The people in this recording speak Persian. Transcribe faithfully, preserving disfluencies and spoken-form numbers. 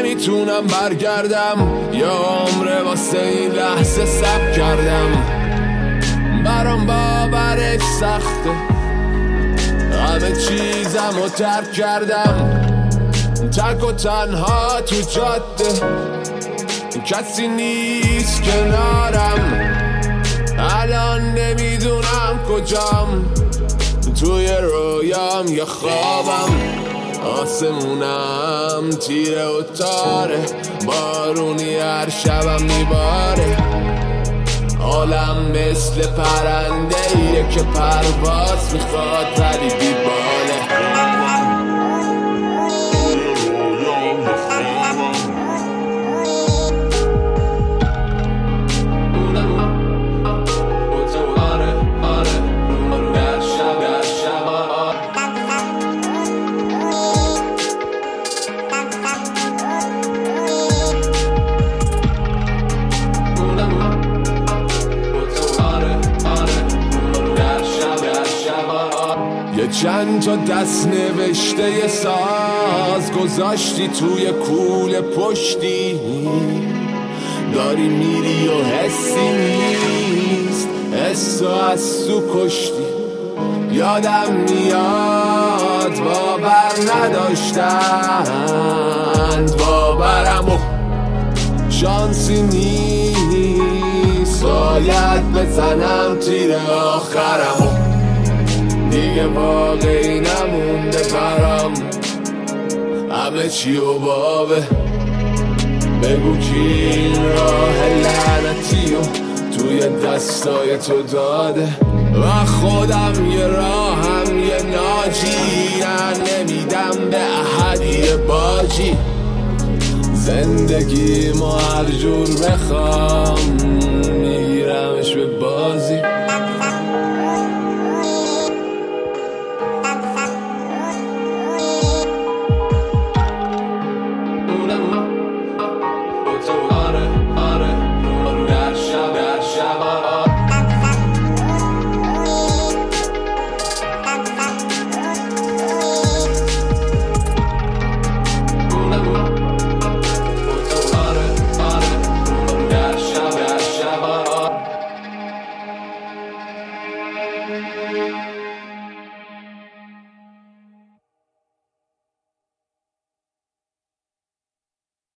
نمیتونم برگردم، یا عمره واسه این لحظه صبر کردم. برام باورش سخته، همه چیزمو ترک کردم، تک و تنها تو جاده، کسی نیست کنارم. الان نمیدونم کجام، توی رویام یا خوابم. آسمونم تیره و تاره، بارونی هر شبم میباره. عالم مثل پرنده ایه که پرواز میخواد ولی بیباله. چند تا دست نوشته ی ساز گذاشتی توی کوله پشتی، داری میری و حسی نیست، حس و از تو کشتی. یادم میاد باور نداشتند، باورم و شانسی نیست، باید بزنم تیر آخرم. دیگه واقعی نمونده برام، همه چی و بابه. بگو کی این راه لعنتی و توی دستای تو داده، و خودم یه راهم یه ناجی، نمیدم به احدی باجی. زندگی ما هر جور بخوام میگیرمش به بازی.